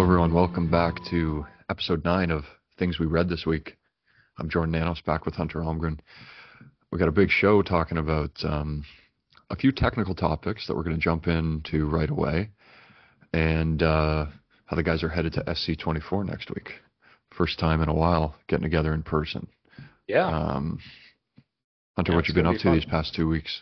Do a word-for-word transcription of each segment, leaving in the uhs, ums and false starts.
everyone. Welcome back to episode nine of Things We Read This Week. I'm Jordan Nanos, back with Hunter Holmgren. We got a big show talking about um, a few technical topics that we're going to jump into right away, and uh, how the guys are headed to S C twenty-four next week. First time in a while getting together in person. Yeah. Um, Hunter, Yeah, what it's you been gonna up be to fun. these past two weeks?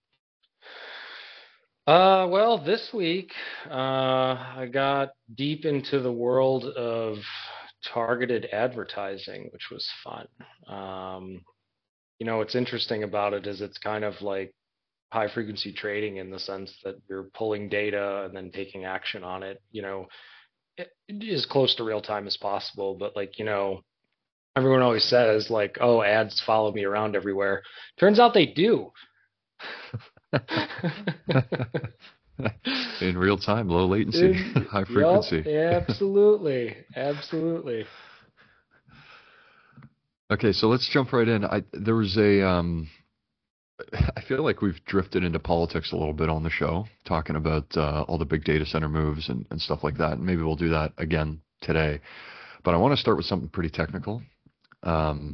Uh, well, this week, uh, I got deep into the world of targeted advertising, which was fun. Um, you know, what's interesting about it is it's kind of like high frequency trading in the sense that you're pulling data and then taking action on it, you know, it, it is close to real time as possible. But like, you know, everyone always says like, oh, ads follow me around everywhere. Turns out they do. In real time, low latency, In, high yep, frequency. absolutely, absolutely. Okay, so let's jump right in. I there was a um, I feel like we've drifted into politics a little bit on the show, talking about uh, all the big data center moves and, and stuff like that. And maybe we'll do that again today. But I want to start with something pretty technical. Um,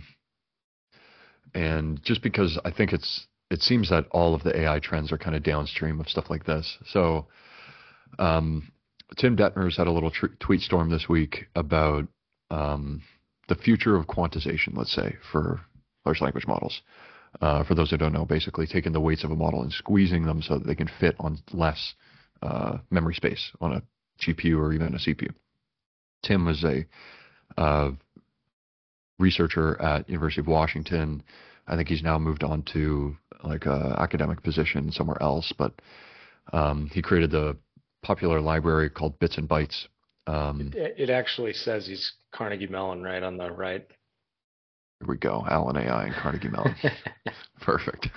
and just because I think it's it seems that all of the A I trends are kind of downstream of stuff like this. So um, Tim Detmer's had a little tr- tweet storm this week about um, the future of quantization, let's say, for large language models. Uh, for those who don't know, basically taking the weights of a model and squeezing them so that they can fit on less uh, memory space on a G P U or even a C P U. Tim was a uh, researcher at University of Washington. I think he's now moved on to like a academic position somewhere else, but um, he created the popular library called Bits and Bytes. It, Um, it actually says he's Carnegie Mellon right on the right. here we go, Allen A I and Carnegie Mellon. Perfect.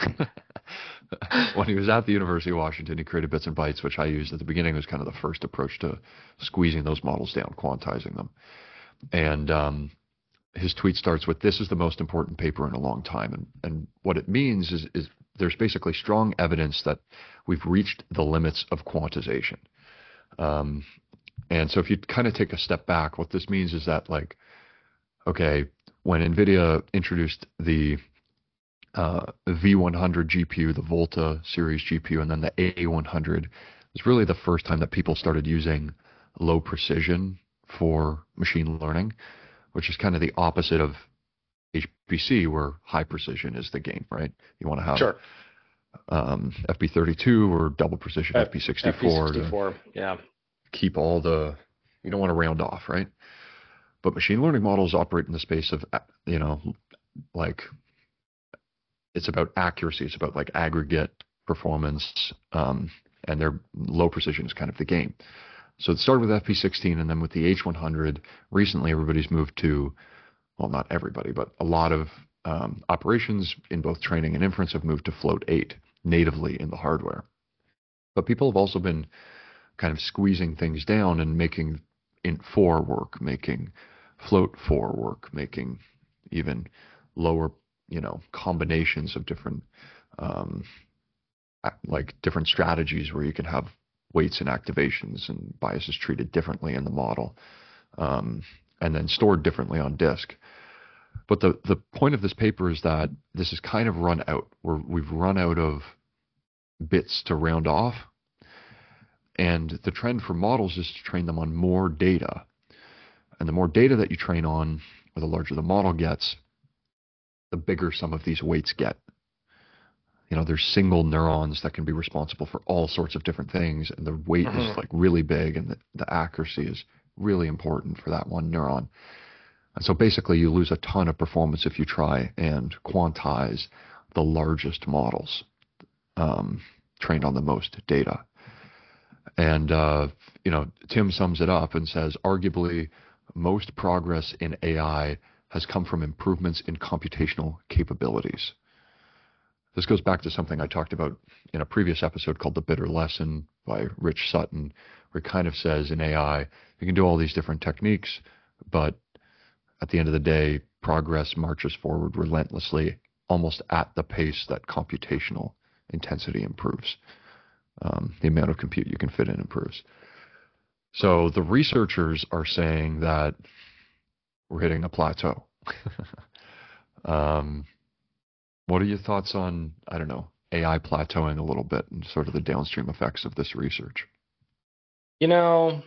When he was at the University of Washington, he created Bits and Bytes, which I used at the beginning. Was kind of the first approach to squeezing those models down, quantizing them. And um, his tweet starts with, "This is the most important paper in a long time." And, and what it means is, is there's basically strong evidence that we've reached the limits of quantization. Um, and so if you kind of take a step back, what this means is that, like, okay, when NVIDIA introduced the uh, V one hundred G P U, the Volta series G P U, and then the A one hundred. It's really the first time that people started using low precision for machine learning, which is kind of the opposite of H P C, where high precision is the game, right? You want to have Sure. um, F P thirty-two or double precision F, F P sixty-four to F P sixty-four. Yeah. keep all the, you don't want to round off, right? But machine learning models operate in the space of, you know, like it's about accuracy. It's about like aggregate performance, um, and their low precision is kind of the game. So it started with F P sixteen, and then with the H one hundred. Recently, everybody's moved to, well, not everybody, but a lot of um, operations in both training and inference have moved to Float eight natively in the hardware. But people have also been kind of squeezing things down and making int four work, making Float four work, making even lower, you know, combinations of different, um, like different strategies where you can have weights and activations and biases treated differently in the model, um, and then stored differently on disk. But the the point of this paper is that this is kind of run out. We're, we've run out of bits to round off, and the trend for models is to train them on more data. And the more data that you train on, or the larger the model gets, the bigger some of these weights get. You know, there's single neurons that can be responsible for all sorts of different things, and the weight is Hmm. like really big, and the, the accuracy is really important for that one neuron. And so basically, you lose a ton of performance if you try and quantize the largest models um, trained on the most data. And uh, you know, Tim sums it up and says, arguably, most progress in A I has come from improvements in computational capabilities. This goes back to something I talked about in a previous episode called The Bitter Lesson by Rich Sutton, where he kind of says in A I, you can do all these different techniques, but at the end of the day, progress marches forward relentlessly, almost at the pace that computational intensity improves. Um, the amount of compute you can fit in improves. So the researchers are saying that we're hitting a plateau. um, what are your thoughts on, I don't know, A I plateauing a little bit and sort of the downstream effects of this research? You know,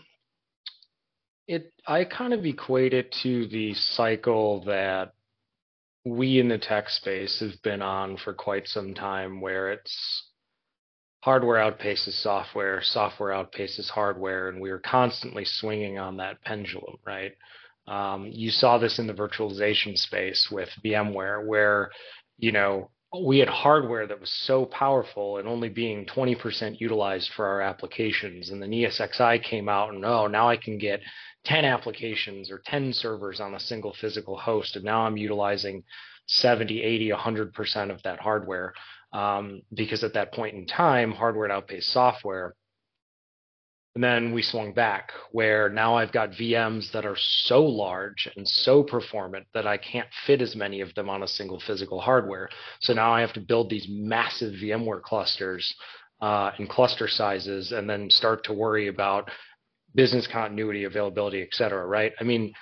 it I kind of equate it to the cycle that we in the tech space have been on for quite some time, where it's hardware outpaces software, software outpaces hardware, and we are constantly swinging on that pendulum, right? Um, you saw this in the virtualization space with VMware, where, you know, we had hardware that was so powerful and only being twenty percent utilized for our applications. And then E S X i came out and, oh, now I can get ten applications or ten servers on a single physical host. And now I'm utilizing seventy, eighty, one hundred percent of that hardware. Um, because at that point in time, hardware outpaced software. And then we swung back where now I've got V Ms that are so large and so performant that I can't fit as many of them on a single physical hardware. So now I have to build these massive VMware clusters uh, and cluster sizes and then start to worry about business continuity, availability, et cetera, right? I mean,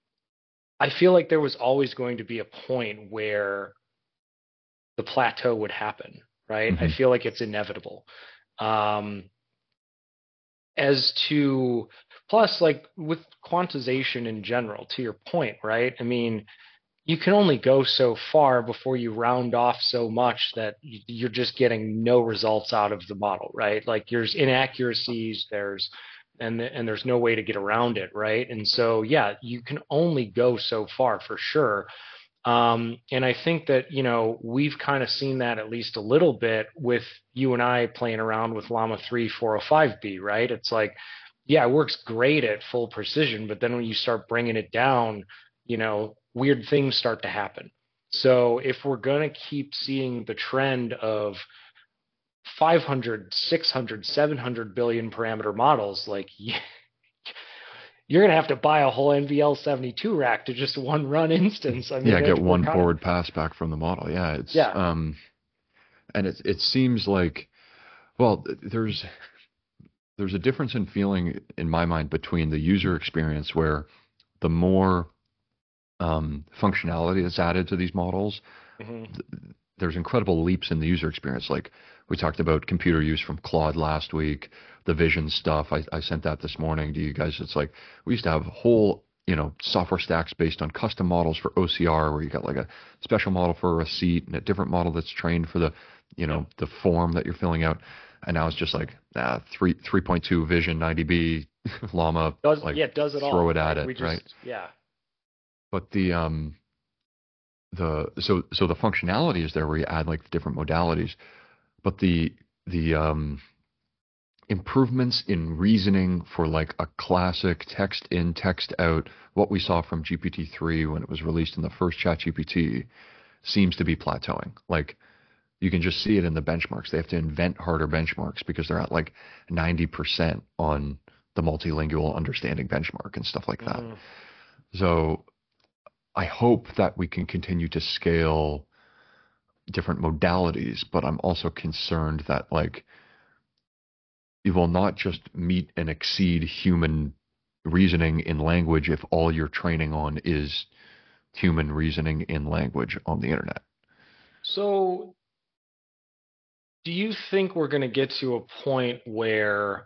I feel like there was always going to be a point where the plateau would happen, right? I Hmm. feel like it's inevitable. Um, as to plus like with quantization in general, to your point, right? I mean, you can only go so far before you round off so much that you're just getting no results out of the model, right? Like there's inaccuracies, there's and and there's no way to get around it, right? And so yeah, you can only go so far for sure. Um, and I think that, you know, we've kind of seen that at least a little bit with you and I playing around with Llama three four oh five B, right? It's like, yeah, it works great at full precision, but then when you start bringing it down, you know, weird things start to happen. So if we're going to keep seeing the trend of five hundred, six hundred, seven hundred billion parameter models, like you're going to have to buy a whole N V L seventy-two rack to just one run instance. I Yeah, mean, get it, we're one kind of, forward pass back from the model. Yeah, it's yeah. um, and it it seems like well, there's there's a difference in feeling in my mind between the user experience where the more um, functionality that's added to these models, Hmm. th- there's incredible leaps in the user experience. Like we talked about computer use from Claude last week, the vision stuff. I, I sent that this morning to you guys. It's like we used to have whole, you know, software stacks based on custom models for O C R, where you got like a special model for a receipt and a different model that's trained for the, you Yep. know, the form that you're filling out. And now it's just like ah, three three point two Vision ninety B Llama, Does like yeah, it does it throw all, it at right? it, We right? just yeah. But the um the so so the functionality is there where you add like different modalities, but the the um improvements in reasoning for like a classic text in text out, what we saw from G P T three when it was released in the first ChatGPT seems to be plateauing. Like you can just see it in the benchmarks. They have to invent harder benchmarks because they're at like ninety percent on the multilingual understanding benchmark and stuff like that. Hmm. So I hope that we can continue to scale different modalities, but I'm also concerned that like you will not just meet and exceed human reasoning in language if all you're training on is human reasoning in language on the internet. So, do you think we're going to get to a point where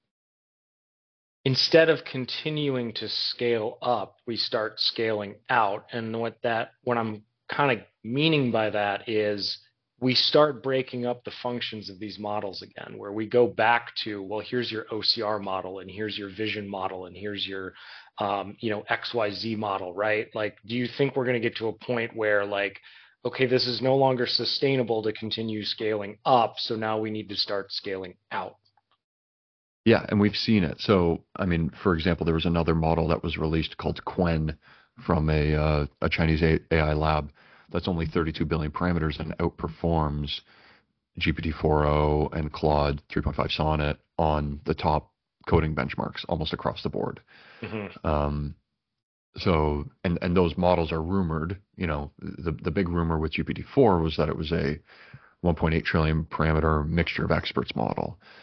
instead of continuing to scale up, we start scaling out? And what that what I'm kind of meaning by that is we start breaking up the functions of these models again, where we go back to, well, here's your O C R model, and here's your vision model, and here's your, um, you know, X Y Z model, right? Like, do you think we're going to get to a point where, like, okay, this is no longer sustainable to continue scaling up, so now we need to start scaling out? Yeah, and we've seen it. So, I mean, for example, there was another model that was released called Qwen from a uh, a Chinese A I lab that's only thirty-two billion parameters and outperforms G P T four o and Claude three point five Sonnet on the top coding benchmarks almost across the board. Hmm. Um, so, and and those models are rumored. You know, the the big rumor with G P T four was that it was a one point eight trillion parameter mixture of experts model.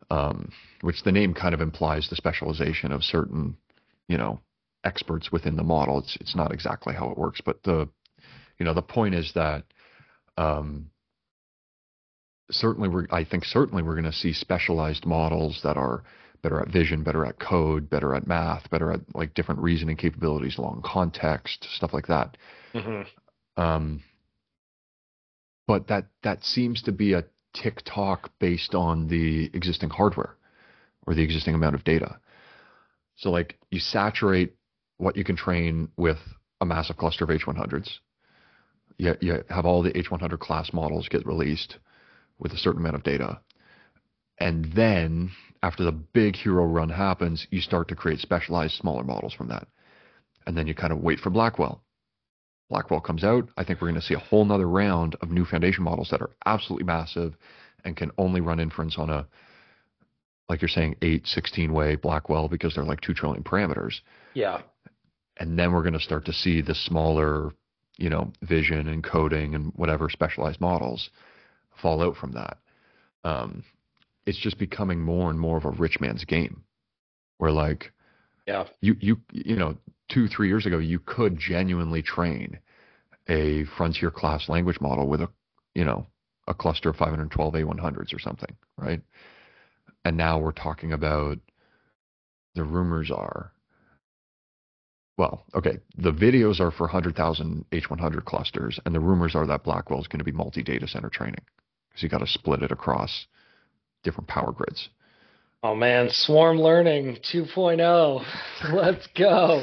um, which the name kind of implies the specialization of certain, you know, experts within the model. It's it's not exactly how it works, but the you know the point is that um, certainly we're I think certainly we're going to see specialized models that are better at vision, better at code, better at math, better at like different reasoning capabilities along context, stuff like that. Hmm. Um, but that that seems to be a tick-tock based on the existing hardware or the existing amount of data. So like you saturate what you can train with a massive cluster of H one hundreds. You, you have all the H one hundred class models get released with a certain amount of data. And then after the big hero run happens, you start to create specialized smaller models from that. And then you kind of wait for Blackwell. Blackwell comes out. I think we're going to see a whole nother round of new foundation models that are absolutely massive and can only run inference on a, like you're saying, eight, sixteen way Blackwell because they're like two trillion parameters. Yeah. And then we're going to start to see the smaller, you know, vision and coding and whatever specialized models fall out from that. Um, it's just becoming more and more of a rich man's game where like, Yeah. you, you, you know, two, three years ago, you could genuinely train a frontier class language model with a, you know, a cluster of five hundred twelve A one hundreds or something, right? And now we're talking about the rumors are, well, okay, the videos are for one hundred thousand H one hundred clusters, and the rumors are that Blackwell is going to be multi-data center training because you got to split it across different power grids. Oh man, swarm learning 2.0. Let's go.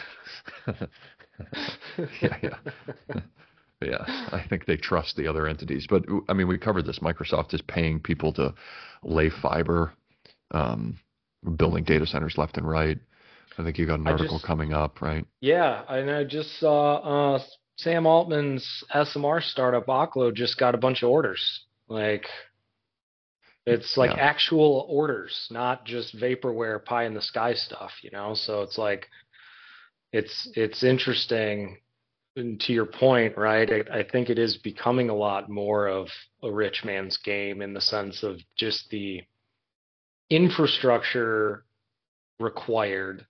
yeah, yeah. Yeah, I think they trust the other entities. But I mean, we covered this. Microsoft is paying people to lay fiber, um, building data centers left and right. I think you got an I article just, coming up, right? yeah, and I just saw uh, Sam Altman's S M R startup Oklo just got a bunch of orders. Like it's like Yeah. actual orders, not just vaporware pie in the sky stuff, you know? So it's like it's it's interesting. And to your point, right? I, I think it is becoming a lot more of a rich man's game in the sense of just the infrastructure required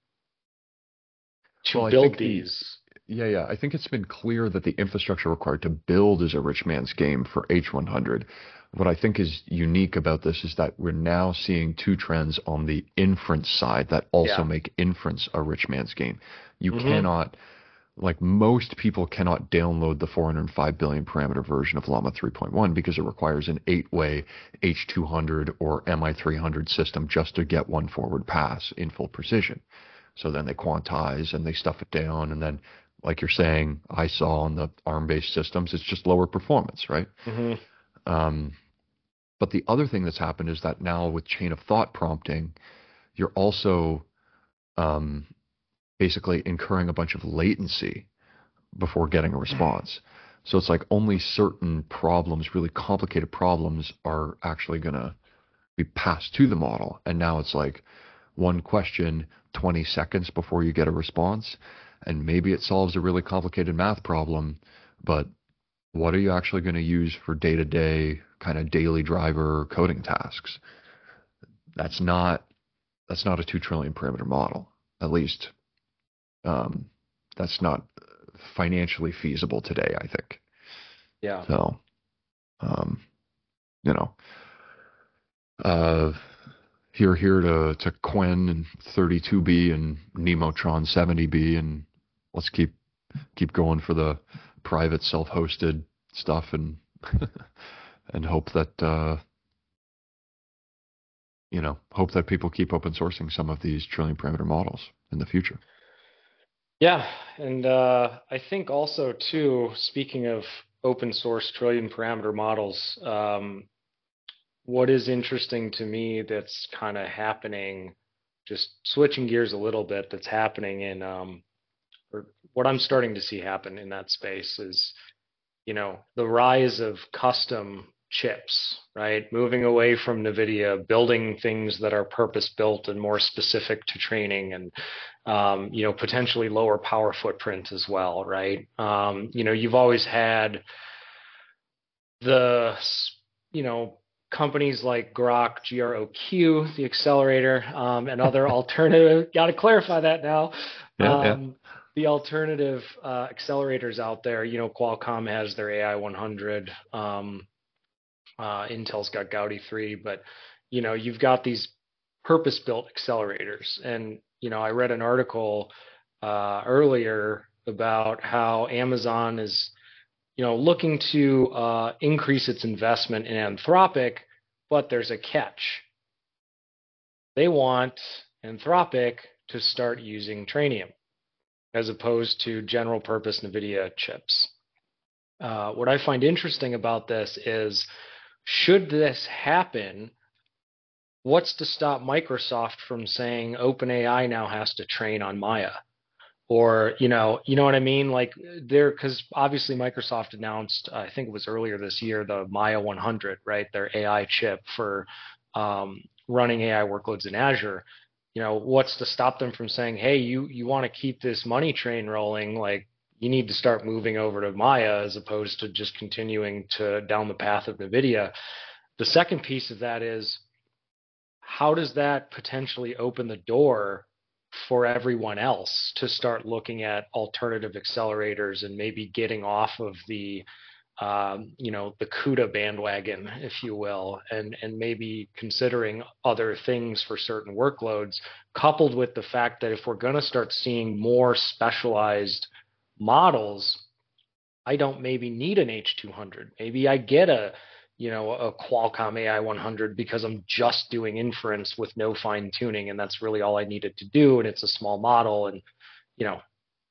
to Well, I build think the these. yeah, yeah. I think it's been clear that the infrastructure required to build is a rich man's game for H one hundred. What I think is unique about this is that we're now seeing two trends on the inference side that also Yeah. make inference a rich man's game. You Hmm. cannot, like most people cannot download the four hundred five billion parameter version of Llama three point one because it requires an eight-way H two hundred or M I three hundred system just to get one forward pass in full precision. So then they quantize and they stuff it down, and then like you're saying, I saw on the ARM-based systems, it's just lower performance, right? Hmm. Um, but the other thing that's happened is that now with chain of thought prompting, you're also um, basically incurring a bunch of latency before getting a response. So it's like only certain problems, really complicated problems, are actually going to be passed to the model. And now it's like one question, twenty seconds before you get a response. And maybe it solves a really complicated math problem, but what are you actually going to use for day-to-day kind of daily driver coding tasks? That's not that's not a two trillion parameter model. At least um, that's not financially feasible today, I think. Yeah. So, um, you know, uh, you're here to to Qwen and thirty-two B and Nemotron seventy B, and let's keep keep going for the private self-hosted stuff and and hope that uh, you know hope that people keep open sourcing some of these trillion parameter models in the future. Yeah. And uh, I think also, too, speaking of open source trillion parameter models, um, what is interesting to me that's kind of happening, just switching gears a little bit, that's happening in, um, or what I'm starting to see happen in that space is, you know, the rise of custom chips, right? Moving away from NVIDIA, building things that are purpose built and more specific to training and, um, you know, potentially lower power footprint as well, right? Um, you know, you've always had the, you know, companies like Grok, G R O Q, the accelerator, um, and other alternative, got to clarify that now. Yeah, yeah. Um, the alternative uh, accelerators out there, you know, Qualcomm has their A I one hundred, um, uh, Intel's got Gaudi three, but, you know, you've got these purpose-built accelerators. And, you know, I read an article uh, earlier about how Amazon is, you know, looking to uh, increase its investment in Anthropic, but there's a catch. They want Anthropic to start using Trainium as opposed to general purpose NVIDIA chips. Uh, what I find interesting about this is, should this happen, what's to stop Microsoft from saying OpenAI now has to train on Maya? Or, you know, you know what I mean? Like there, because obviously Microsoft announced, I think it was earlier this year, the Maya one hundred, right? Their A I chip for um, running A I workloads in Azure. You know, what's to stop them from saying, hey, you you want to keep this money train rolling? Like you need to start moving over to Maya as opposed to just continuing to down the path of NVIDIA. The second piece of that is, how does that potentially open the door for everyone else to start looking at alternative accelerators and maybe getting off of the um, you know, the CUDA bandwagon, if you will, and and maybe considering other things for certain workloads, coupled with the fact that if we're going to start seeing more specialized models, I don't maybe need an H two hundred. Maybe I get a, you know, a Qualcomm A I one hundred because I'm just doing inference with no fine tuning, and that's really all I needed to do, and it's a small model, and you know.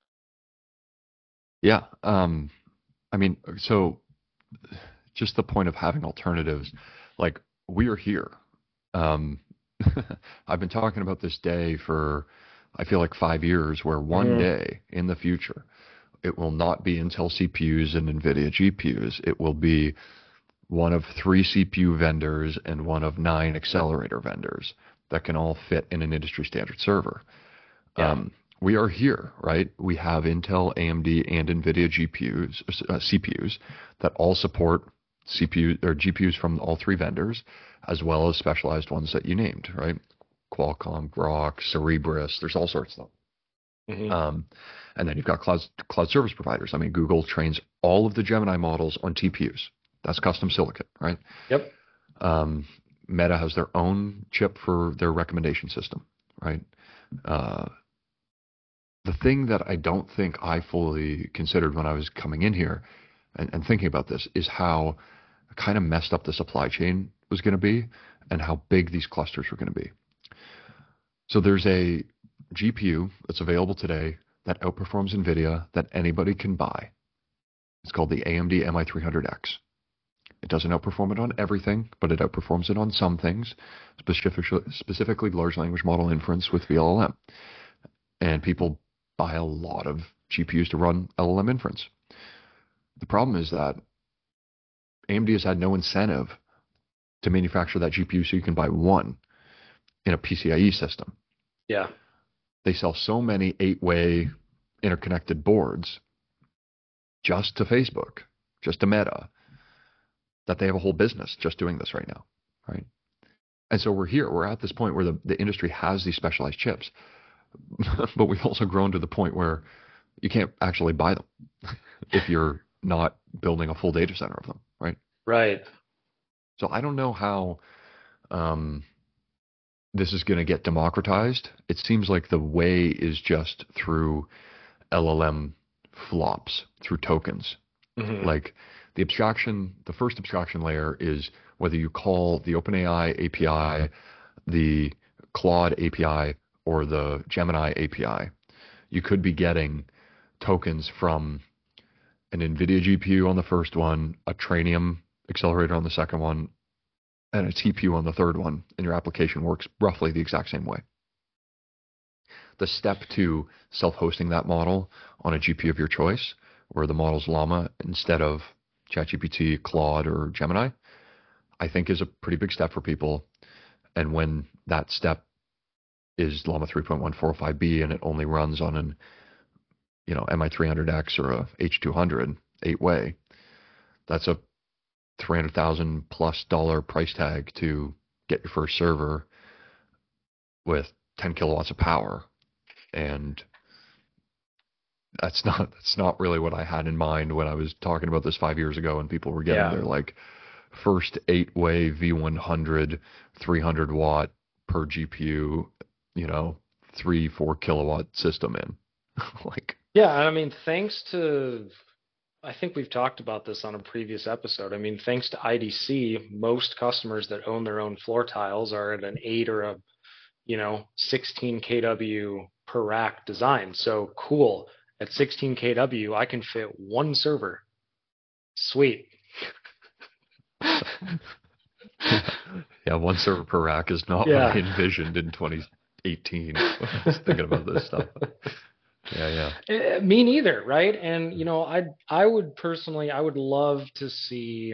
Yeah. Um, I mean, so just the point of having alternatives, like we are here. Um, I've been talking about this day for, I feel like five years, where one Mm-hmm. day in the future, it will not be Intel C P Us and NVIDIA G P Us. It will be one of three C P U vendors and one of nine accelerator vendors that can all fit in an industry standard server. Yeah. Um, we are here, right? We have Intel, A M D, and NVIDIA G P Us, uh, C P Us that all support C P U or G P Us from all three vendors, as well as specialized ones that you named, right? Qualcomm, Grok, Cerebras. There's all sorts of them. Mm-hmm. Um, and then you've got cloud cloud service providers. I mean, Google trains all of the Gemini models on T P Us. That's custom silicon, right? Yep. Um, Meta has their own chip for their recommendation system, right? Uh, the thing that I don't think I fully considered when I was coming in here and, and thinking about this is how kind of messed up the supply chain was going to be and how big these clusters were going to be. So there's a G P U that's available today that outperforms NVIDIA that anybody can buy. It's called the A M D M I three hundred X. It doesn't outperform it on everything, but it outperforms it on some things, specifically, specifically large language model inference with V L L M. And people buy a lot of G P Us to run L L M inference. The problem is that A M D has had no incentive to manufacture that G P U so you can buy one in a PCIe system. Yeah. They sell so many eight-way interconnected boards just to Facebook, just to Meta, that they have a whole business just doing this right now, right? And so we're here. We're at this point where the, the industry has these specialized chips, but we've also grown to the point where you can't actually buy them if you're not building a full data center of them, right? Right. So I don't know how um, this is going to get democratized. It seems like the way is just through L L M flops, through tokens. Mm-hmm. Like the abstraction, the first abstraction layer is whether you call the OpenAI A P I, the Claude A P I, or the Gemini A P I. You could be getting tokens from an NVIDIA G P U on the first one, a Trainium accelerator on the second one, and a T P U on the third one, and your application works roughly the exact same way. The step to self-hosting that model on a G P U of your choice, where the model's Llama instead of ChatGPT, Claude, or Gemini, I think is a pretty big step for people. And when that step is Llama three point one four five B and it only runs on an, you know, M I three hundred X or a H two hundred eight-way, that's a three hundred thousand plus dollar price tag to get your first server with ten kilowatts of power. And that's not that's not really what I had in mind when I was talking about this five years ago and people were getting Yeah. their like first eight-way V one hundred three hundred watt per G P U, you know, three, four kilowatt system in. Like, Yeah, I mean, thanks to, I think we've talked about this on a previous episode. I mean, thanks to I D C, most customers that own their own floor tiles are at an eight or a, you know, sixteen kW per rack design. So cool. At sixteen kW, I can fit one server. Sweet. yeah, one server per rack is not Yeah. what I envisioned in twenty eighteen when I was thinking about this stuff. Yeah, yeah. Uh, Me neither, right? And you know, I I would personally, I would love to see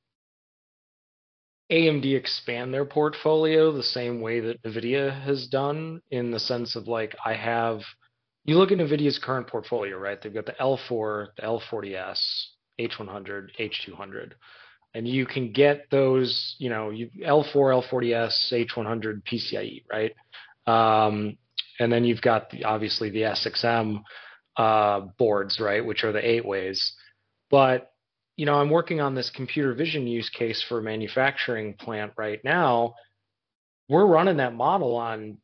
A M D expand their portfolio the same way that NVIDIA has done, in the sense of like, I have, you look at NVIDIA's current portfolio, right? They've got the L four, the L forty S, H one hundred, H two hundred, and you can get those, you know, you L four, L forty S, H one hundred PCIe, right? Um, and then you've got the, obviously the S X M uh, boards, right, which are the eight ways. But you know, I'm working on this computer vision use case for a manufacturing plant right now. We're running that model on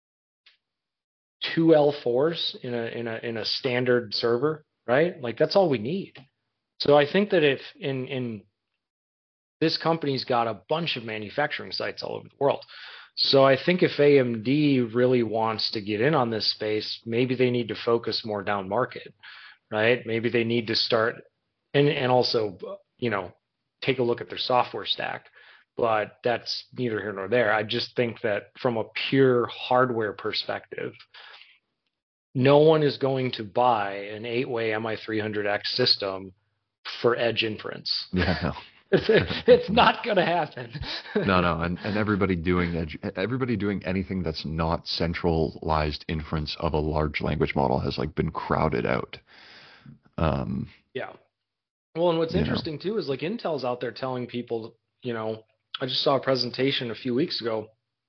two L fours in a in a in a standard server, right? Like that's all we need. So I think that if in in this company's got a bunch of manufacturing sites all over the world. So I think if A M D really wants to get in on this space, maybe they need to focus more down market, right? Maybe they need to start and and also, you know, take a look at their software stack. But that's neither here nor there. I just think that from a pure hardware perspective, no one is going to buy an eight-way M I three hundred X system for edge inference. Yeah, no. It's, it's not going to happen. No, no, and, and everybody doing edu- everybody doing anything that's not centralized inference of a large language model has like been crowded out. Um, Yeah. Well, and what's you know. interesting too is like Intel's out there telling people, you know, I just saw a presentation a few weeks ago.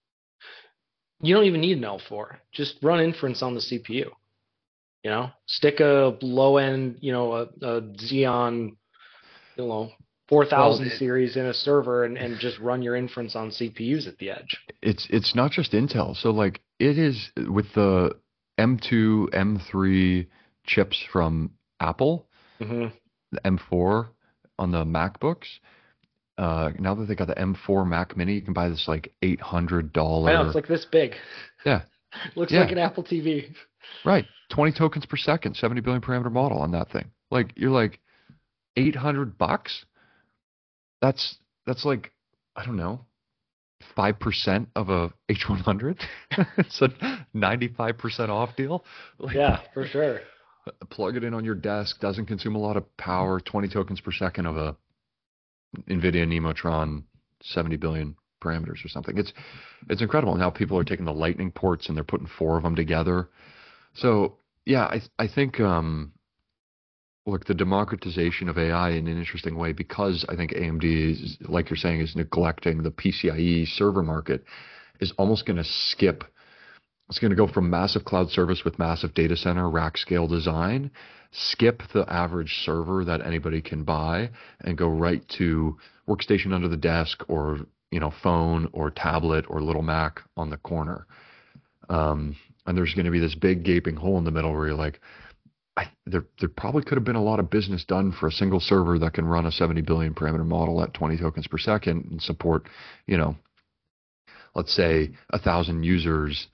You don't even need an L four. Just run inference on the C P U. You know, stick a low end, you know, a, a Xeon, you know, four thousand Well, it- series in a server and, and just run your inference on C P Us at the edge. It's it's not just Intel. So like it is with the M two, M three chips from Apple, Mm-hmm. the M four on the MacBooks. Uh, now that they got the M four Mac Mini, you can buy this like eight hundred dollar. I know, it's like this big. Yeah. Looks Yeah. like an Apple T V. Right, twenty tokens per second, seventy billion parameter model on that thing. Like you're like eight hundred bucks. That's that's like I don't know, five percent of a H one hundred. It's a ninety-five percent off deal. Like, Yeah, for sure. plug it in on your desk. Doesn't consume a lot of power. twenty tokens per second of a NVIDIA Nemotron seventy billion parameters or something. It's it's incredible. Now people are taking the lightning ports and they're putting four of them together. So yeah, I I think um, look, the democratization of A I in an interesting way, because I think A M D is, like you're saying, is neglecting the PCIe server market, is almost going to skip. It's going to go from massive cloud service with massive data center rack scale design, skip the average server that anybody can buy, and go right to workstation under the desk, or you know, phone or tablet or little Mac on the corner. Um, and there's going to be this big gaping hole in the middle where you're like, I, there there probably could have been a lot of business done for a single server that can run a seventy billion parameter model at twenty tokens per second and support, you know, let's say a thousand users,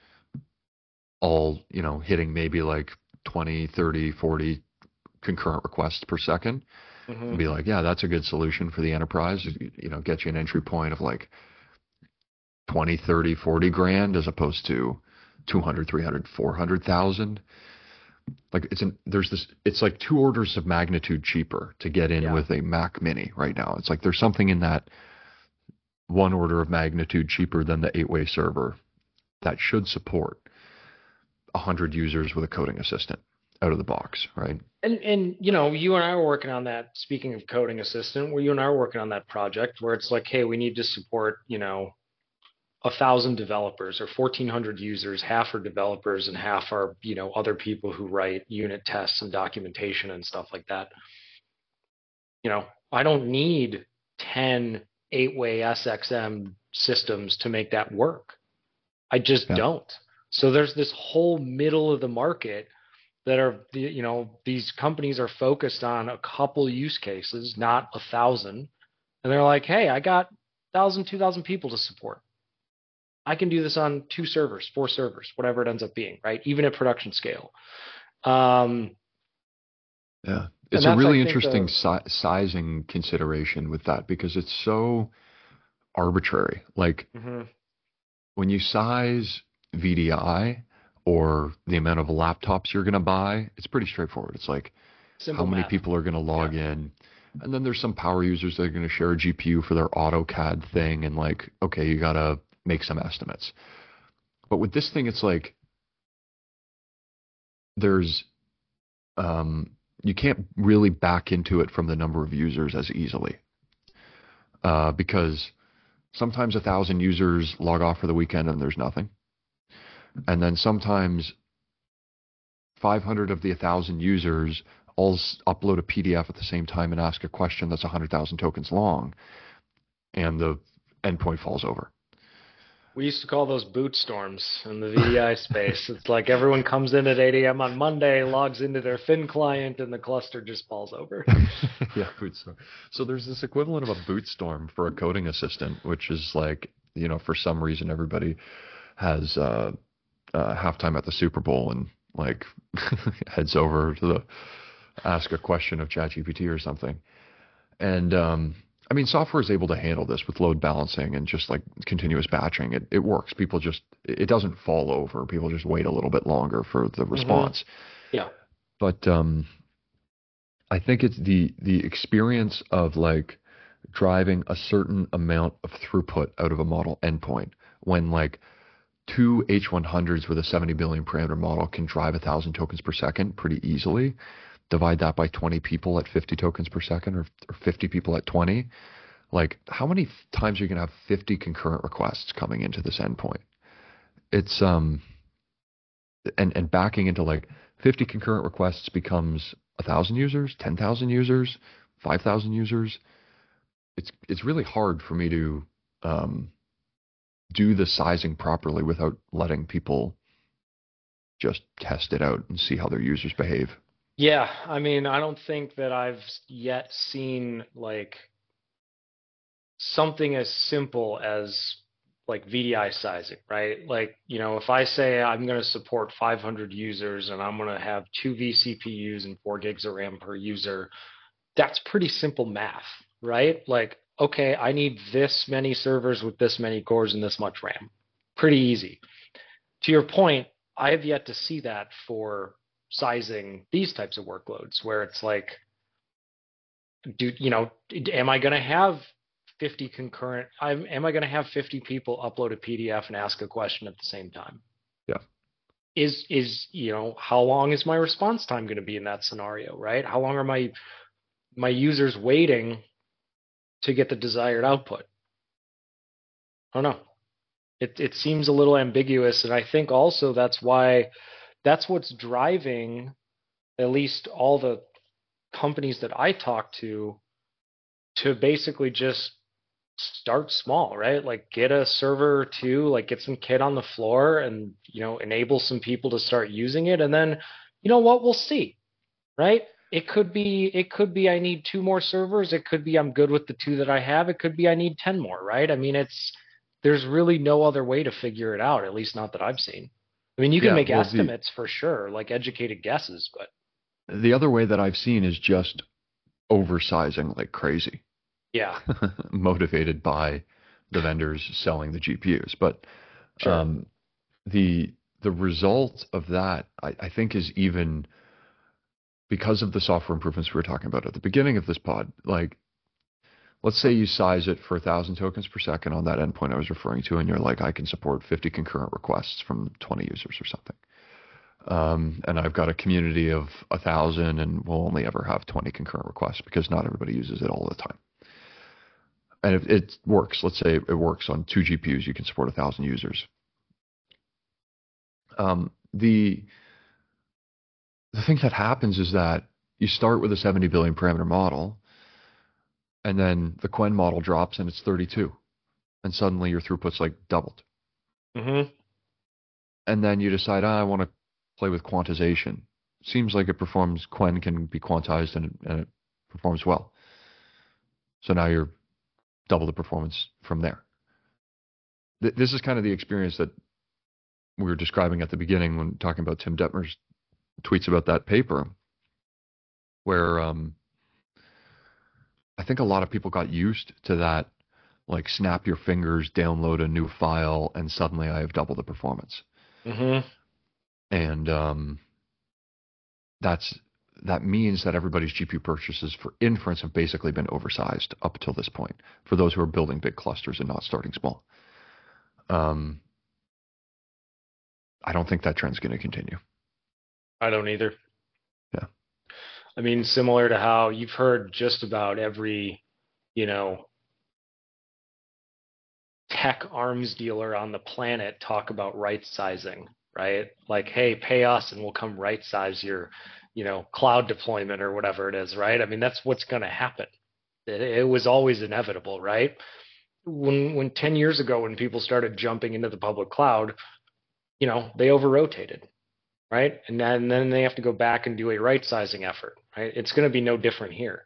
all, you know, hitting maybe like twenty, thirty, forty concurrent requests per second. Mm-hmm. And be like, yeah, that's a good solution for the enterprise. You know, get you an entry point of like twenty, thirty, forty grand as opposed to two hundred, three hundred, four hundred thousand. Like it's an there's this it's like two orders of magnitude cheaper to get in Yeah. with a Mac Mini right now. It's like there's something in that one order of magnitude cheaper than the eight-way server that should support one hundred users with a coding assistant out of the box, right? And and you know, you and I are working on that. Speaking of coding assistant, where you and I are working on that project where it's like, hey, we need to support, you know, a thousand developers or fourteen hundred users. Half are developers and half are, you know, other people who write unit tests and documentation and stuff like that. You know, I don't need ten eight-way S X M systems to make that work. I just Yeah. don't. So there's this whole middle of the market that are, you know, these companies are focused on a couple use cases, not a thousand. And they're like, hey, I got thousand, two thousand people to support. I can do this on two servers, four servers, whatever it ends up being, right? Even at production scale. Um, Yeah. and It's a that's, I really think, interesting the. si- sizing consideration with that because it's so arbitrary. Like Mhm. when you size V D I or the amount of laptops you're going to buy, it's pretty straightforward. It's like how Simple many math. people are going to Yeah. log in. And then there's some power users that are going to share a G P U for their AutoCAD thing. And like, okay, you got to make some estimates. But with this thing, it's like there's, um, you can't really back into it from the number of users as easily uh, because sometimes a thousand users log off for the weekend and there's nothing. And then sometimes five hundred of the one thousand users all upload a P D F at the same time and ask a question that's one hundred thousand tokens long, and the endpoint falls over. We used to call those boot storms in the V D I space. It's like everyone comes in at eight a m on Monday, logs into their Fin client, and the cluster just falls over. Yeah, bootstorm. So there's this equivalent of a bootstorm for a coding assistant, which is like, you know, for some reason everybody has uh, uh, halftime at the Super Bowl and like heads over to the ask a question of ChatGPT or something. And um, I mean, software is able to handle this with load balancing and just like continuous batching. It it works. People just it doesn't fall over. People just wait a little bit longer for the Hmm. response. Yeah. But um, I think it's the the experience of like driving a certain amount of throughput out of a model endpoint when like two H one hundreds with a seventy billion parameter model can drive a thousand tokens per second pretty easily. Divide that by twenty people at fifty tokens per second or, or fifty people at twenty. Like, how many times are you going to have fifty concurrent requests coming into this endpoint? It's, um, and, and backing into like fifty concurrent requests becomes one thousand users, ten thousand users, five thousand users. It's, it's really hard for me to, um, do the sizing properly without letting people just test it out and see how their users behave. Yeah. I mean, I don't think that I've yet seen like something as simple as like V D I sizing, right? Like, you know, if I say I'm going to support five hundred users and I'm going to have two vCPUs and four gigs of RAM per user, that's pretty simple math, right? Like, okay, I need this many servers with this many cores and this much RAM. Pretty easy. To your point, I have yet to see that for sizing these types of workloads where it's like, do you know, am I going to have fifty concurrent, I'm, am I going to have fifty people upload a P D F and ask a question at the same time? Yeah. Is, is, you know, how long is my response time going to be in that scenario, right? How long are my, my users waiting to get the desired output? I don't know. It, it seems a little ambiguous. And I think also that's why that's what's driving at least all the companies that I talk to to basically just start small, right? Like get a server or two, like get some kit on the floor and, you know, enable some people to start using it. And then, you know what, we'll see, right? It could be, it could be I need two more servers. It could be I'm good with the two that I have. It could be I need ten more, right? I mean, it's, there's really no other way to figure it out, at least not that I've seen. I mean, you can Yeah. make Well, the, estimates for sure, like educated guesses, but the other way that I've seen is just oversizing like crazy. yeah, Motivated by the vendors selling the G P Us. But sure. um, the the result of that, I, I think, is even because of the software improvements we were talking about at the beginning of this pod. Like, let's say you size it for a thousand tokens per second on that endpoint I was referring to, and you're like, I can support fifty concurrent requests from twenty users or something. Um, and I've got a community of a thousand, and we'll only ever have twenty concurrent requests because not everybody uses it all the time. And if it works, let's say it works on two G P Us, you can support a thousand users. Um, the the thing that happens is that you start with a seventy billion parameter model, and then the Qwen model drops and it's thirty-two, and suddenly your throughput's like doubled. Mm-hmm. And then you decide, ah, I want to play with quantization. Seems like it performs, Qwen can be quantized and, and it performs well. So now you're double the performance from there. Th- this is kind of the experience that we were describing at the beginning when talking about Tim Detmer's tweets about that paper, where um, I think a lot of people got used to that, like snap your fingers, download a new file, and suddenly I have double the performance. Mm-hmm. And um, that's that means that everybody's G P U purchases for inference have basically been oversized up until this point for those who are building big clusters and not starting small. Um, I don't think that trend's going to continue. I don't either. Yeah. I mean, similar to how you've heard just about every, you know, tech arms dealer on the planet talk about right sizing, right? Like, hey, pay us and we'll come right size your, you know, cloud deployment or whatever it is, right? I mean, that's what's going to happen. It, it was always inevitable, right? When when ten years ago, when people started jumping into the public cloud, you know, they over rotated, right? And then, and then they have to go back and do a right sizing effort, right? It's going to be no different here.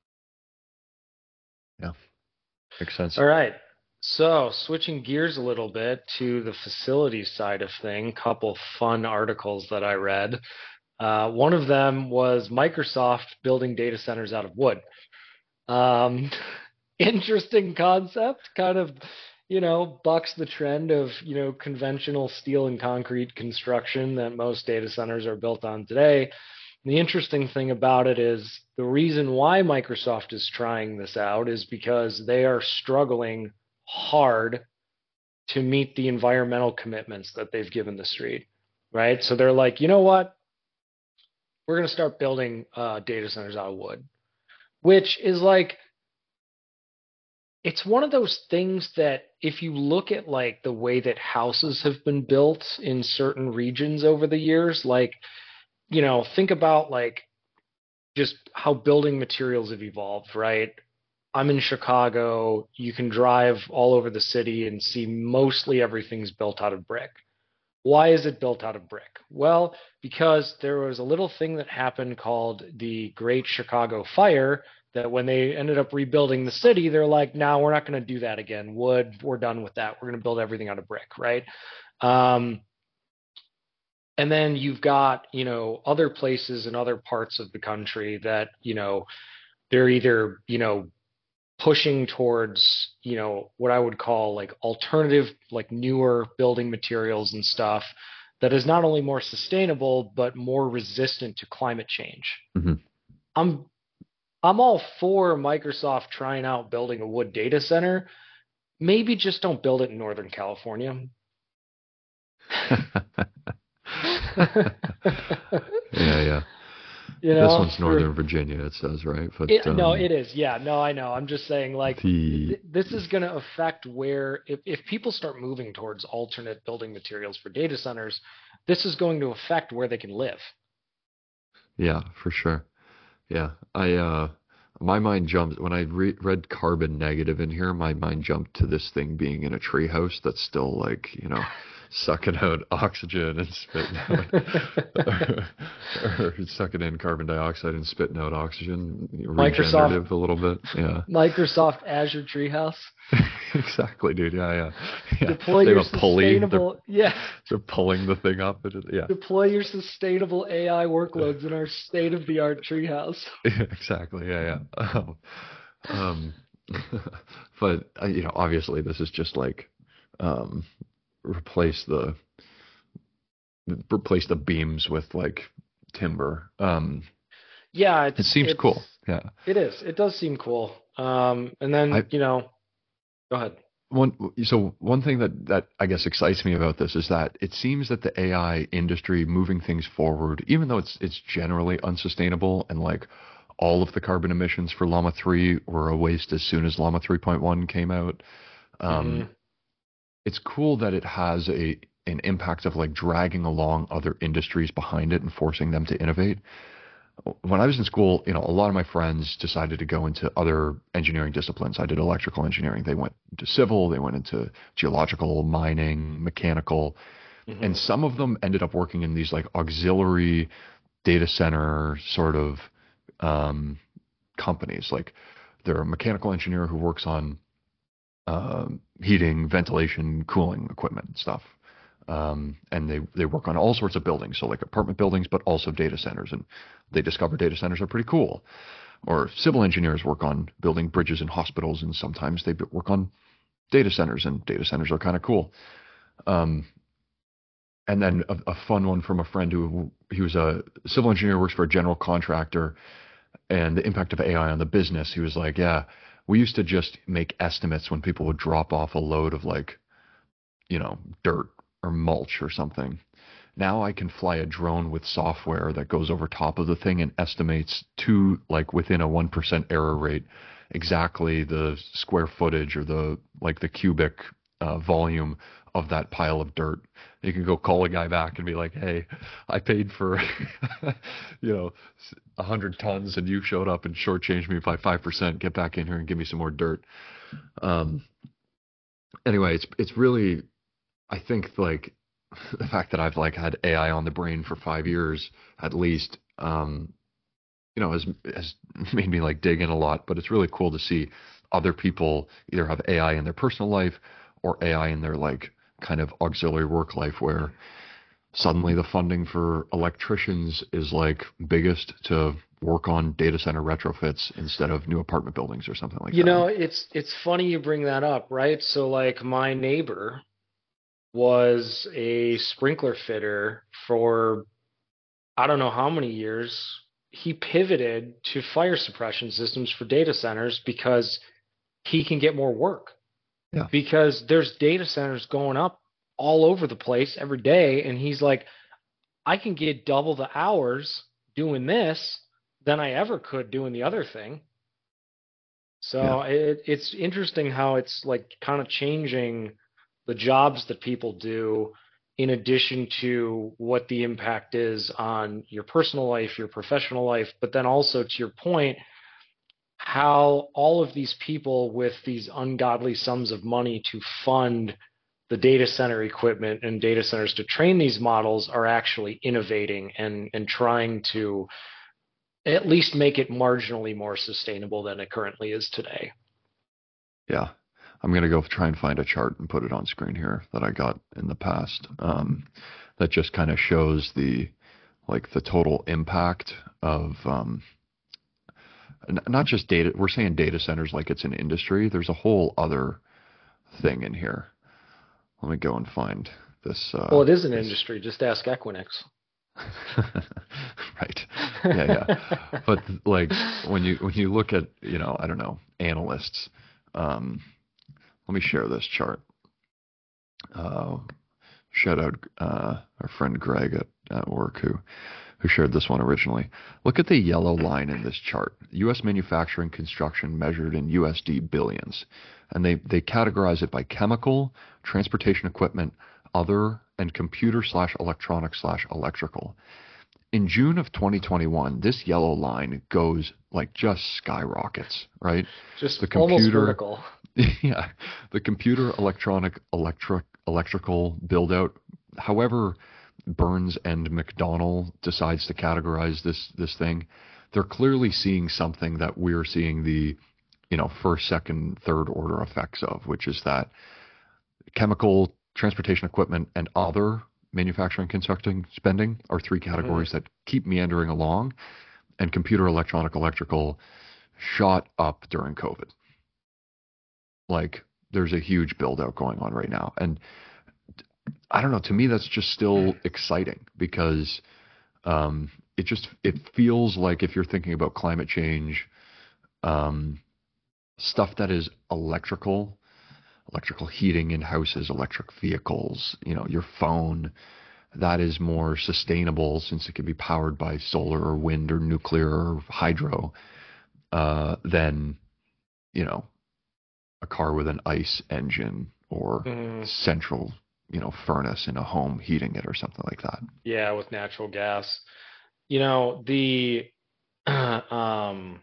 Yeah. Makes sense. All right. So switching gears a little bit to the facilities side of thing, couple fun articles that I read. Uh, one of them was Microsoft building data centers out of wood. Um, interesting concept, kind of, you know, bucks the trend of, you know, conventional steel and concrete construction that most data centers are built on today. The interesting thing about it is the reason why Microsoft is trying this out is because they are struggling hard to meet the environmental commitments that they've given the street, right? So they're like, you know what? We're going to start building uh, data centers out of wood, which is like, it's one of those things that if you look at like the way that houses have been built in certain regions over the years, like, you know, think about like just how building materials have evolved, right? I'm in Chicago. You can drive all over the city and see mostly everything's built out of brick. Why is it built out of brick? Well, because there was a little thing that happened called the Great Chicago Fire that when they ended up rebuilding the city, they're like, no, we're not going to do that again. Wood, we're done with that. We're going to build everything out of brick, right? Um, and then you've got, you know, other places in other parts of the country that, you know, they're either, you know, pushing towards, you know, what I would call like alternative, like newer building materials and stuff that is not only more sustainable, but more resistant to climate change. Mm-hmm. I'm I'm all for Microsoft trying out building a wood data center. Maybe just don't build it in Northern California. yeah, yeah. You know, this one's for, Northern Virginia, it says, right? But it, um, no, it is. Yeah, no, I know. I'm just saying, like, the th- this is going to affect where if, if people start moving towards alternate building materials for data centers, this is going to affect where they can live. yeah, for sure. Yeah, I uh, my mind jumped when I re- read carbon negative in here. My mind jumped to this thing being in a treehouse that's still like, you know, sucking out oxygen and spitting out, or, or sucking in carbon dioxide and spitting out oxygen, regenerative Microsoft, a little bit. Yeah, Microsoft Azure Treehouse. exactly, dude. Yeah, yeah. yeah. Deploy they your have a pulley. sustainable, They're, yeah. they're pulling the thing up. It, yeah. Deploy your sustainable A I workloads in our state-of-the-art treehouse. Yeah, exactly. Yeah, yeah. Um, um, but uh, you know, obviously, this is just like um, replace the replace the beams with like timber. Um, Yeah, it's it seems it's cool. Yeah, it is. It does seem cool. Um, and then I you know, go ahead. one so one thing that that I guess excites me about this is that it seems that the A I industry moving things forward, even though it's it's generally unsustainable and like all of the carbon emissions for Llama three were a waste as soon as Llama three point one came out. Um, Hmm. it's cool that it has a an impact of like dragging along other industries behind it and forcing them to innovate. When I was in school, you know, a lot of my friends decided to go into other engineering disciplines. I did electrical engineering. They went to civil, they went into geological, mining, mechanical, and Hmm. some of them ended up working in these like auxiliary data center sort of um, companies. Like they're a mechanical engineer who works on um, heating, ventilation, cooling equipment and stuff. Um, and they, they work on all sorts of buildings, so like apartment buildings, but also data centers. And they discover data centers are pretty cool. Or civil engineers work on building bridges and hospitals, and sometimes they work on data centers, and data centers are kind of cool. Um, and then a, a fun one from a friend who he was a civil engineer, works for a general contractor, and the impact of A I on the business. He was like, yeah, we used to just make estimates when people would drop off a load of like, you know, dirt or mulch or something. Now I can fly a drone with software that goes over top of the thing and estimates to like within a one percent error rate exactly the square footage or the like the cubic uh, volume of that pile of dirt. You can go call a guy back and be like, "Hey, I paid for, you know, a hundred tons, and you showed up and shortchanged me by five percent. Get back in here and give me some more dirt." Um, anyway, it's it's really, I think like the fact that I've like had A I on the brain for five years at least, um, you know, has has made me like dig in a lot. But it's really cool to see other people either have A I in their personal life or A I in their like kind of auxiliary work life, where suddenly the funding for electricians is like biggest to work on data center retrofits instead of new apartment buildings or something like You that. know, it's it's funny you bring that up, right? So like my neighbor was a sprinkler fitter for I don't know how many years. He pivoted to fire suppression systems for data centers because he can get more work. Yeah, Because there's data centers going up all over the place every day. And he's like, I can get double the hours doing this than I ever could doing the other thing. yeah, So it, it's interesting how it's like kind of changing the jobs that people do in addition to what the impact is on your personal life, your professional life, but then also to your point, how all of these people with these ungodly sums of money to fund the data center equipment and data centers to train these models are actually innovating and, and trying to at least make it marginally more sustainable than it currently is today. yeah. I'm gonna go try and find a chart and put it on screen here that I got in the past. Um, that just kind of shows the like the total impact of um, n- not just data. We're saying data centers like it's an industry. There's a whole other thing in here. Let me go and find this. Well, Uh, it is an this. industry. Just ask Equinix. Right. Yeah, yeah. But like when you when you look at, you know, I don't know, analysts. Um, let me share this chart. Uh, shout out uh, our friend Greg at, at work who who shared this one originally. Look at the yellow line in this chart. U S manufacturing construction measured in U S D billions. And they, they categorize it by chemical, transportation equipment, other, and computer slash electronic slash electrical. In June of twenty twenty-one, this yellow line goes like just skyrockets, right? Just The almost computer, vertical. yeah, the computer electronic electric electrical build out. However, Burns and McDonnell decides to categorize this this thing, they're clearly seeing something that we're seeing the, you know, first, second, third order effects of, which is that chemical, transportation equipment, and other manufacturing constructing spending are three Hmm. categories that keep meandering along, and computer electronic electrical shot up during COVID. Like there's a huge build out going on right now. And I don't know, to me that's just still exciting because um, it just it feels like if you're thinking about climate change, um, stuff that is electrical, electrical heating in houses, electric vehicles, you know, your phone, that is more sustainable since it can be powered by solar or wind or nuclear or hydro uh, than, you know, a car with an ICE engine or Mm, central, you know, furnace in a home heating it or something like that. yeah, with natural gas. You know, the um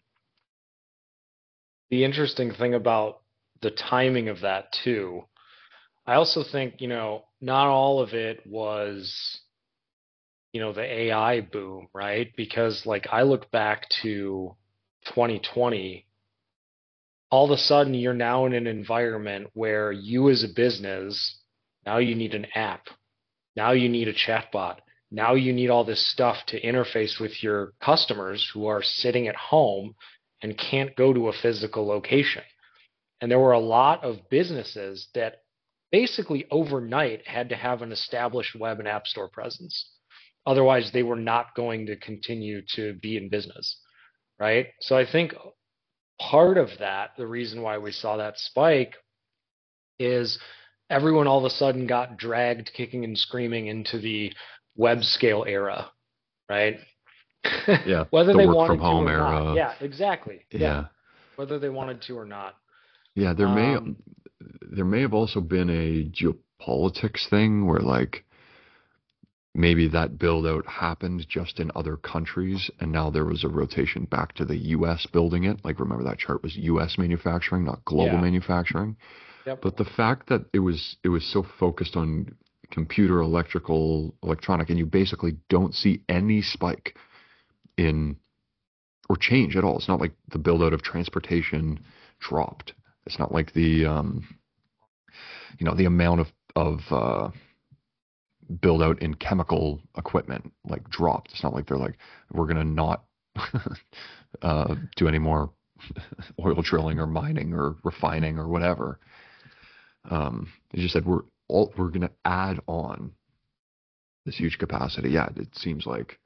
the interesting thing about the timing of that too, I also think, you know, not all of it was, you know, the A I boom, right? Because like I look back to twenty twenty, all of a sudden you're now in an environment where you as a business, now you need an app. Now you need a chatbot. Now you need all this stuff to interface with your customers who are sitting at home and can't go to a physical location. And there were a lot of businesses that basically overnight had to have an established web and app store presence. Otherwise, they were not going to continue to be in business, right? So I think part of that, the reason why we saw that spike is everyone all of a sudden got dragged kicking and screaming into the web scale era, right? Yeah, Whether the they work from wanted to home or not. era. Yeah, exactly. Yeah, Yeah, whether they wanted to or not. yeah. There may Um, there may have also been a geopolitics thing where like maybe that build out happened just in other countries and now there was a rotation back to the U S building it. Like remember that chart was U S manufacturing, not global yeah, manufacturing. yep. But the fact that it was it was so focused on computer, electrical, electronic, and you basically don't see any spike in or change at all. It's not like the build out of transportation dropped. It's not like the um, you know the amount of of uh, build out in chemical equipment like dropped. It's not like they're like we're gonna not uh, do any more oil drilling or mining or refining or whatever. Um, they just said we're all we're gonna add on this huge capacity. Yeah, it seems like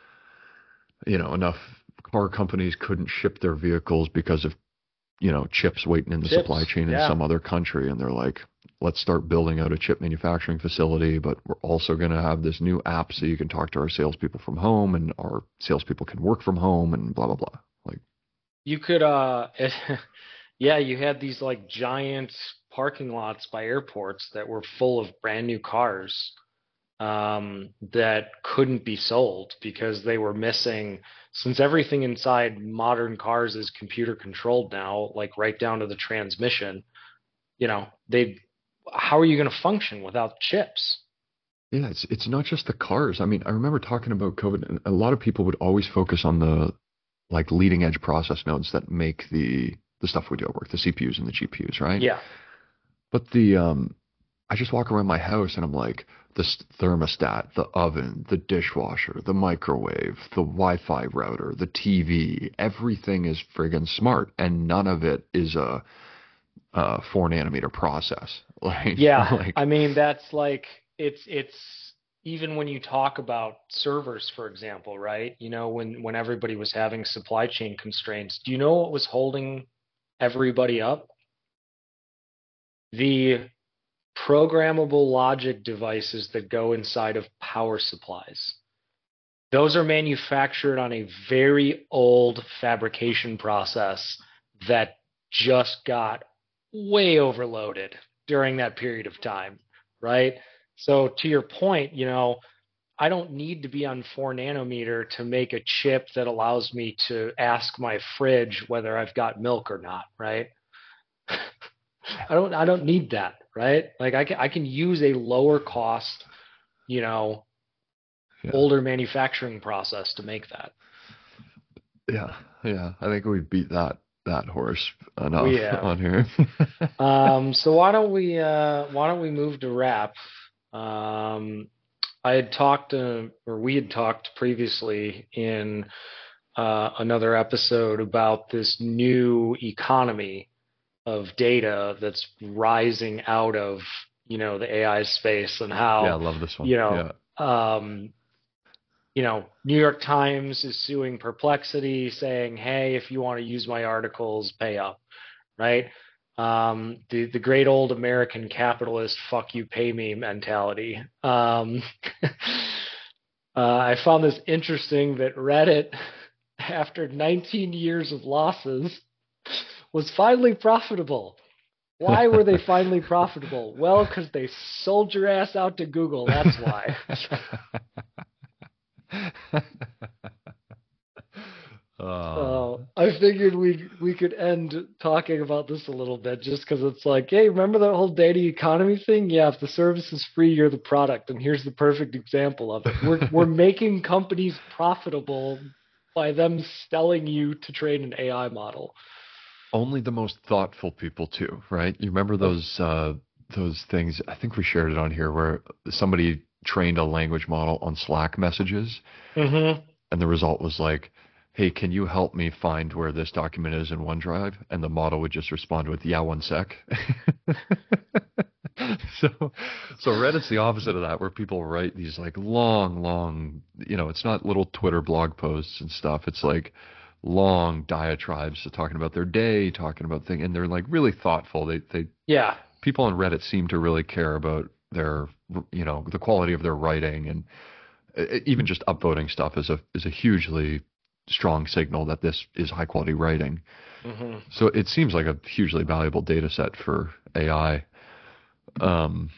you know enough car companies couldn't ship their vehicles because of you know chips waiting in the supply Chips. chain in Yeah. some other country, and they're like, let's start building out a chip manufacturing facility, but we're also going to have this new app so you can talk to our salespeople from home, and our salespeople can work from home, and blah blah blah. Like, You could, uh, yeah, you had these like giant parking lots by airports that were full of brand new cars um, that couldn't be sold because they were missing, since everything inside modern cars is computer controlled now, like right down to the transmission, you know, they, how are you going to function without chips? yeah, it's it's not just the cars. I mean, I remember talking about COVID, and a lot of people would always focus on the like leading edge process nodes that make the the stuff we do at work, the C P Us and the G P Us, right? Yeah. But the um, I just walk around my house and I'm like, the thermostat, the oven, the dishwasher, the microwave, the Wi-Fi router, the T V, everything is friggin' smart, and none of it is a, a four nanometer process. Like, Yeah. I like, mean, that's like, it's, it's, even when you talk about servers, for example, right? You know, when when everybody was having supply chain constraints, do you know what was holding everybody up? The programmable logic devices that go inside of power supplies. Those are manufactured on a very old fabrication process that just got way overloaded during that period of time, right? So to your point, you know, I don't need to be on four nanometer to make a chip that allows me to ask my fridge whether I've got milk or not, right? I don't I don't need that, right? Like I can I can use a lower cost, you know, yeah, older manufacturing process to make that. yeah, yeah. I think we beat that that horse enough We have. on here. Um, so why don't we uh why don't we move to wrap? Um, I had talked uh, or we had talked previously in uh, another episode about this new economy of data that's rising out of, you know, the A I space and Yeah, I how, love this one. you know, Yeah, um, you know, New York Times is suing Perplexity saying, "Hey, if you want to use my articles, pay up," right? Um, the the great old American capitalist "fuck you, pay me" mentality. Um, uh, I found this interesting that Reddit, after nineteen years of losses, was finally profitable. Why were they finally profitable? Well, because they sold your ass out to Google. That's why. uh, So I figured we we could end talking about this a little bit, just because it's like, hey, remember that whole data economy thing? Yeah, if the service is free, you're the product, and here's the perfect example of it. We're we're making companies profitable by them selling you to train an A I model. only the most thoughtful people too, right? You remember those uh, those things? I think we shared it on here where somebody trained a language model on Slack messages, Mm-hmm. and the result was like, "Hey, can you help me find where this document is in OneDrive?" And the model would just respond with, "Yeah, one sec." So, so Reddit's the opposite of that, where people write these like long, long, you know, it's not little Twitter blog posts and stuff. It's like long diatribes talking about their day, talking about things, and they're like really thoughtful. They, they, Yeah. people on Reddit seem to really care about their, you know, the quality of their writing, and uh, even just upvoting stuff is a is a hugely strong signal that this is high quality writing. Mm-hmm. So it seems like a hugely valuable data set for A I. Um,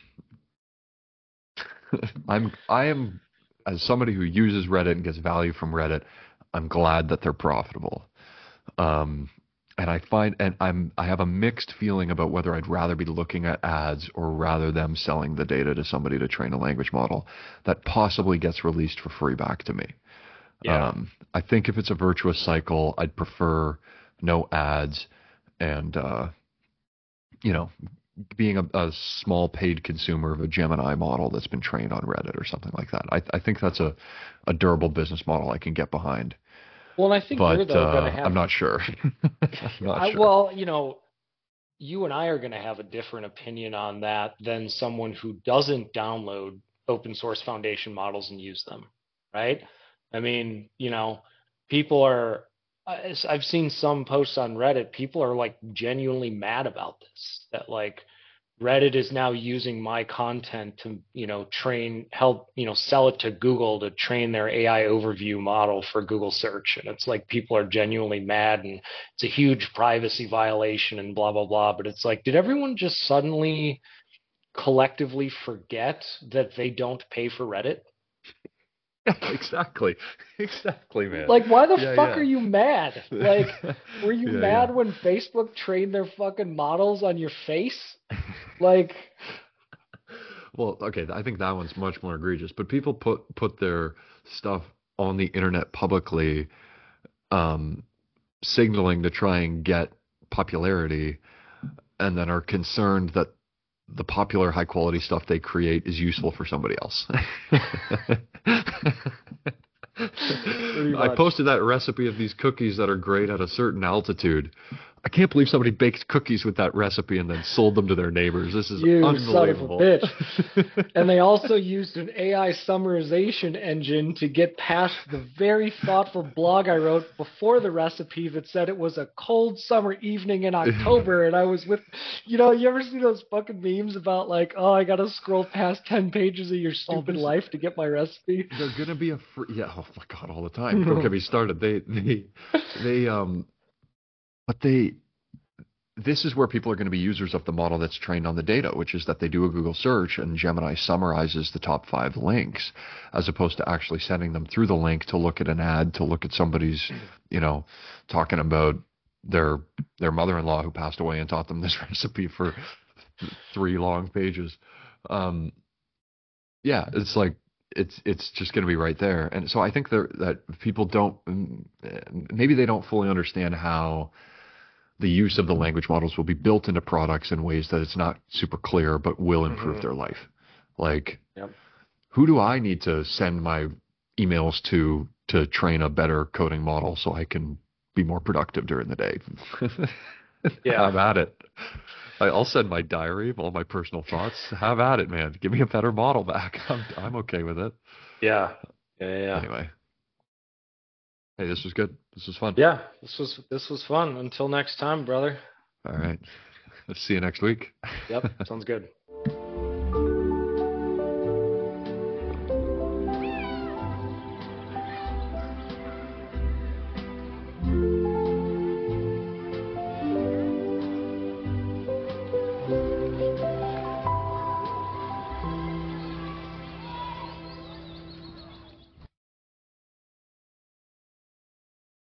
I'm I am as somebody who uses Reddit and gets value from Reddit, I'm glad that they're profitable. Um, and I find and I'm I have a mixed feeling about whether I'd rather be looking at ads or rather them selling the data to somebody to train a language model that possibly gets released for free back to me. Yeah. Um, I think if it's a virtuous cycle, I'd prefer no ads and uh, you know, being a, a small paid consumer of a Gemini model that's been trained on Reddit or something like that. I, I think that's a, a durable business model I can get behind. Well, and I think you're But though going to uh, I'm have, not sure. I'm not I, sure. well, you know, you and I are going to have a different opinion on that than someone who doesn't download open source foundation models and use them, right? I mean, you know, people are, I- I've seen some posts on Reddit, people are like genuinely mad about this, that like Reddit is now using my content to, you know, train, help, you know, sell it to Google to train their A I overview model for Google search. And it's like people are genuinely mad and it's a huge privacy violation and blah, blah, blah. But it's like, did everyone just suddenly collectively forget that they don't pay for Reddit? Exactly. Exactly, man. Like, why the Yeah, fuck are yeah. you mad? Like, were you Yeah, yeah. mad when Facebook trained their fucking models on your face? Like, Well, okay, I think that one's much more egregious. But people put put their stuff on the internet publicly, um, signaling to try and get popularity, and then are concerned that the popular high quality stuff they create is useful for somebody else. pretty I much. posted that recipe of these cookies that are great at a certain altitude. I can't believe somebody baked cookies with that recipe and then sold them to their neighbors. This is You son of a unbelievable. bitch. And they also used an A I summarization engine to get past the very thoughtful blog I wrote before the recipe that said it was a cold summer evening in October. And I was with, you know, you ever see those fucking memes about like, oh, I got to scroll past ten pages of your Oh, stupid this life to get my recipe? they're gonna be a free yeah, oh my god, all the time. Don't get me started. They they they um but they this is where people are going to be users of the model that's trained on the data, which is that they do a Google search and Gemini summarizes the top five links, as opposed to actually sending them through the link to look at an ad, to look at somebody's, you know, talking about their their mother-in-law who passed away and taught them this recipe for three long pages. Um, yeah, it's like it's it's just going to be right there, and so I think that that people don't maybe they don't fully understand how the use of the language models will be built into products in ways that it's not super clear but will improve Mm-hmm. their life. Like, Yep. who do I need to send my emails to to train a better coding model so I can be more productive during the day? Yeah. Have at it. I- I'll send my diary, all my personal thoughts. Have at it, man. Give me a better model back. I'm I'm okay with it. Yeah. Yeah. Yeah. Anyway, hey, this was good. This was fun. Yeah. This was this was fun. Until next time, brother. All right. See you next week. Yep, sounds good.